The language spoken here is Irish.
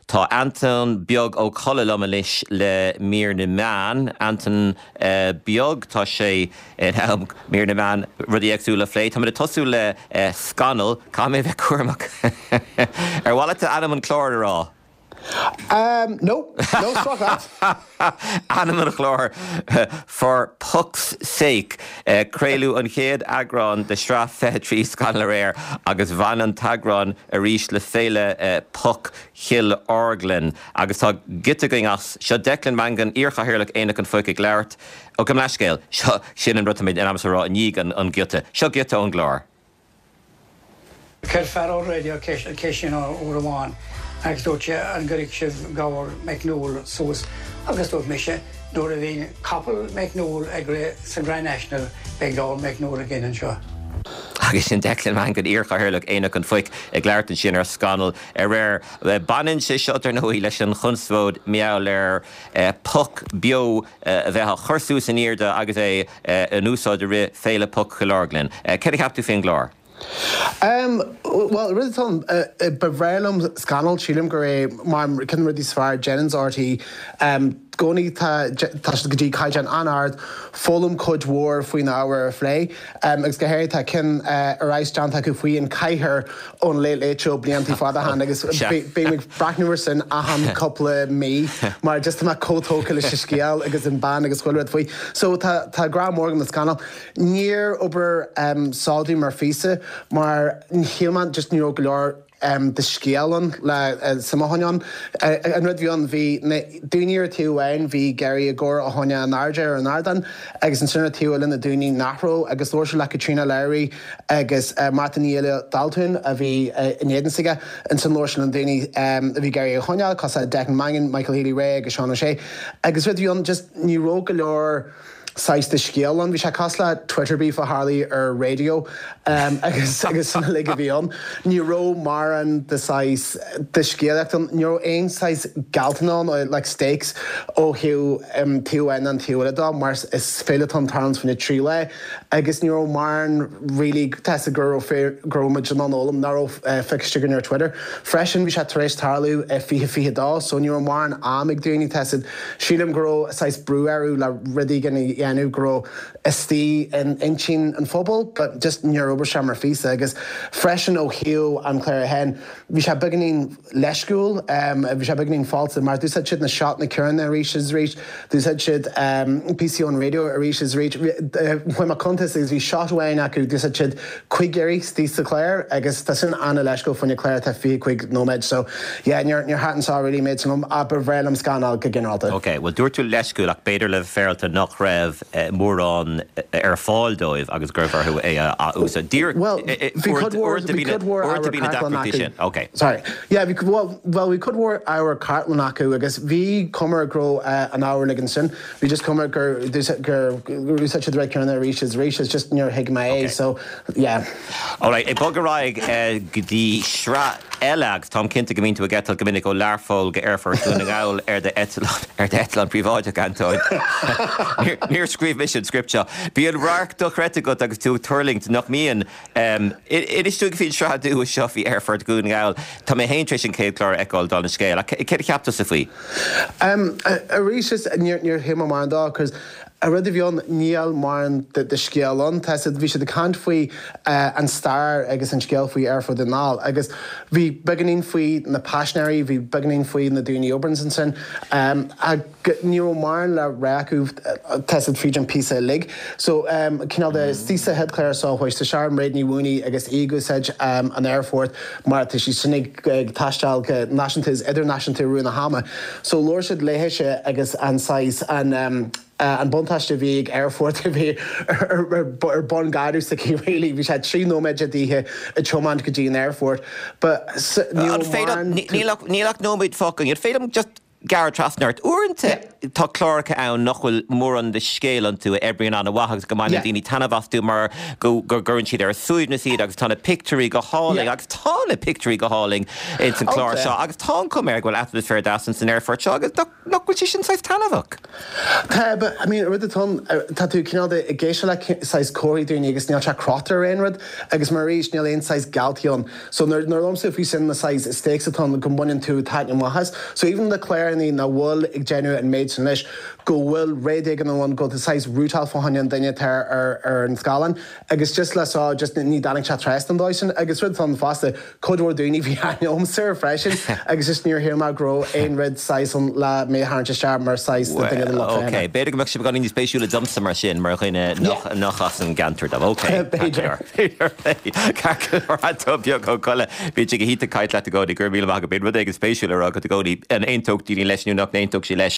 Tá Anton beag ó Cholalama leis le Mír na Man. Anton beag tá sé helm Mír na Man rudí agsúla flé. Tá tosú le scanal, cá mé bheith cuairmach. Bhhailta anam an chlár ará? No, stop that. Anam an chlár for puck's sake. Créilú an chéad agrán de straf trí scanal réir agus bhain an tagrán a rís le féile puck chill orglan. Agus tá gitaing as seo Declan Mangan íorcha hirlach éanaach an foic ag leirt ó go leiscéil seo sin an rutamid an amsará níg an gita. Seo gita an glár. Cer fearr radio céisian ó Amháin. Agus dúirte an gcuirigh sibh gábhar McNúil suas agus dúirt mise nuair a bhíonn capall McNúil ag san Grand National beag dáil McNúil a gcineann seo. Agus sin Declan Mangan íorcha hirlach éanaach an foic ag leirt an sin ar scanal ar réir banan sé seo ar nóí leis an chunsmód meall ar puck bio a bheith a chursú san íirde agus é an úsáid a ri féile puck chilárglan. Ceir ceaptú fin glár? Well, Rizton, Bavarium Scanal, Chilim Gray, Marm, can ready swear, Jennings RT, Goni Gadi Kaijan Anard, Fulham Cud War, Fuin Hour Flay, Exgaheri Takin, Arise John Takufi and Kaiher on late show, Blianti Father Hand, I guess, Baby Bracknerson, Aham couple me, Mar just my coat hokel Shiskiel, I guess in band, I guess, well, so Ta Graham Morgan the Scanal, near over Saudi Murphisa, Mar Hilman just New York. The scéalan le samahanion an rud bhíon bhí dúine tú bhain bhí Gary Agor a tháina an airde ar an ardan agus an sinna tú linn na dúine nachró agus Lóir le Katrina Lowry agus Martin Eile Dalton a bhí in Éideansaige an san Lóir an dúine a bhí Gary a tháina cos a Declan Mangan, Michael Healy Ray agus Sean O'Shea agus rud bhíon just ní ró go leor Sais the scale on, we shall cast Twitter beef for Harley or radio. I guess like a beyond. Neuro Maran the size the scale neuro ain size Galtanon or like steaks. Oh, who 2N and 2 Mars is Philaton towns from the tree way. I guess Neuro Maran really test a girl fair grow much on all them narrow fixture in your Twitter. Fresh and we shall trace Harley if he had all so Neuro Maran Amig doing tested. Sheelam grow size brewer la ready gonna new grow ST and inchin and football, but just near Obershammer Fisa, I guess fresh and O'Hue and Clara Hen. We shall beginning Leshkul, we shall beginning faults and Mars. Do such shit in the shot in the current reaches reach. Do such shit PC on radio reaches reach. When my contest is we shot away and I could do such shit quick Gary, Steve Clare. I guess that's an Anna Leshkul from your Clare Tafi quick nomad. So yeah, and your hat and saw really made some upper Vrelum scan I'll get general. Okay, well do to Leshkul like better live fair to knock rev mór an fáildóibh agus gurfar who úsa. Dear, well, we could war competition. Okay. Sorry. Yeah, we could war our Cartlanaku. I guess we come grow an hour Ligonson. We just come do such a direct kind of reaches just near Higma. Okay. So yeah. All right. Bugaraig the Shra Elags Tom Kinta go into a getal gomininic ó learfol go airfar túna gáil de etalon príváide gantóid. Níor scríb mission scripture. Bí an rarc do critical agus tú turling to knock me in. It is too fin stra do with Shuffy Airford Goon Gal. Tá mé hain trishin Cape Clara Eccol Don scale. Can capta Sophie? A reaches near him on dog because I read the beyond Neil Marn the scale on tested we should the can't we and star I guess in scale for air for the null. I guess we beginning fui in the passionary we beginning fui in the Dooney Oberns and son I Neil Marn la Raku tested free jump piece of leg. So you know the Stisa head Claire saw which the Sharon Radney Wooney I guess ego sedge an airfort Martha she's sinig tashtal national is other national to ruin a hammer. So Lord should lehisha I guess and size and Bontash Vig, Airfort TV, or Bon Gadus, the really, we had 3 nomads at the Choman Kajin Airfort, but Neilach nomad fucking, you'd fade him just gar trasnart uanta tá chlárcha ann nachhfuil mór an de scéal an tú ebrion an wahagus go maina daoine tanna bhasú mar go gurn siad ar súidna siad agus tána picturí go háling agus tána picturí go háling in san chlár seo agus tá cumir gohfuil atlas fair dasan san airfort seo agus nachhfuil si sin sais tanmhach. Tá, I mean, rud atá tá tú cinál i ggéisio le sais cóirí dúine agus níl se crotar réonrad agus mar rééis níl éon sais galtíón. So nar lomsa fhí sin na sais stakes atá go buinn tú taitne mahas. So even the cléirní na bhfuil ag genu an méid san leis go bhfuil rédig an bhain go sais rútal fáhain daine tar ar an scalan agus just leá just ní daling se trest an dáisisin agus rud an fásta codhór dúine bhí aom sur freisin agus just níor hir mar gro éon rid sais an le mé háinte sear mar sais Ok, beidir go meach ganí spéisiúla dumsa mar sin mar chuine nach as an gantar dam. Ok. Beidir. Carú beag go coile bíte go híta caiit le go gur míle a go bid ag spéisiúla a go gcóí an éontóg tíí leisnú nach éontóg sí leis